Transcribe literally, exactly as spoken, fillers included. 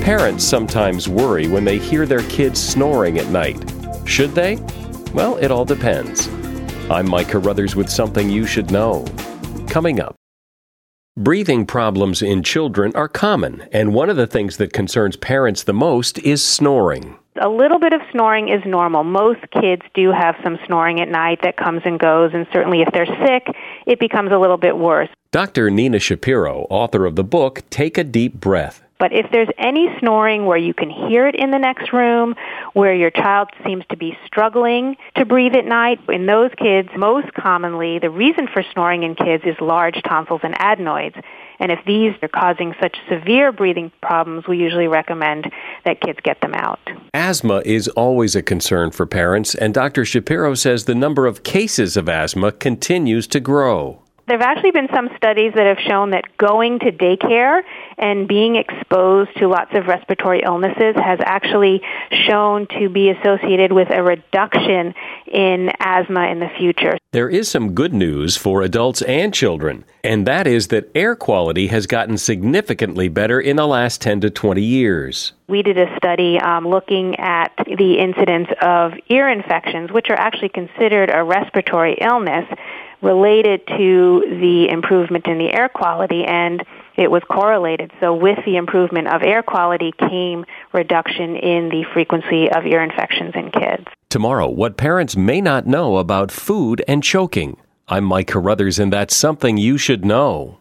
Parents sometimes worry when they hear their kids snoring at night. Should they? Well, it all depends. I'm Mike Carruthers with something you should know. Coming up. Breathing problems in children are common, and one of the things that concerns parents the most is snoring. A little bit of snoring is normal. Most kids do have some snoring at night that comes and goes, and certainly if they're sick, it becomes a little bit worse. Doctor Nina Shapiro, author of the book, Take a Deep Breath. But if there's any snoring where you can hear it in the next room, where your child seems to be struggling to breathe at night, in those kids, most commonly, the reason for snoring in kids is large tonsils and adenoids. And if these are causing such severe breathing problems, we usually recommend that kids get them out. Asthma is always a concern for parents, and Doctor Shapiro says the number of cases of asthma continues to grow. There have actually been some studies that have shown that going to daycare and being exposed to lots of respiratory illnesses has actually shown to be associated with a reduction in asthma in the future. There is some good news for adults and children, and that is that air quality has gotten significantly better in the last ten to twenty years. We did a study um, looking at the incidence of ear infections, which are actually considered a respiratory illness, related to the improvement in the air quality, and it was correlated. So with the improvement of air quality came reduction in the frequency of ear infections in kids. Tomorrow, what parents may not know about food and choking. I'm Mike Carruthers, and that's something you should know.